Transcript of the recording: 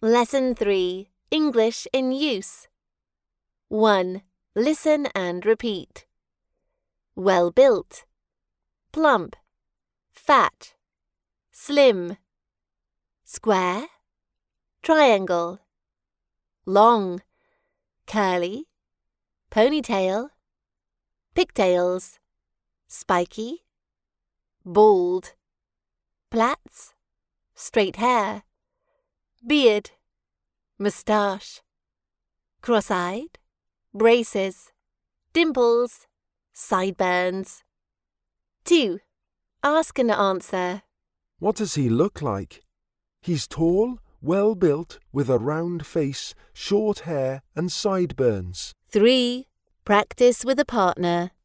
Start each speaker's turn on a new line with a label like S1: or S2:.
S1: Lesson 3. English in use. 1. Listen and repeat. Well-built, plump, fat, slim, square, triangle, long, curly, ponytail, pigtails, spiky, bald, plaits, straight hair, beard, moustache, cross-eyed, braces, dimples, sideburns. 2. Ask and answer.
S2: What does he look like? He's tall, well-built, with a round face, short hair and sideburns.
S1: 3. Practice with a partner.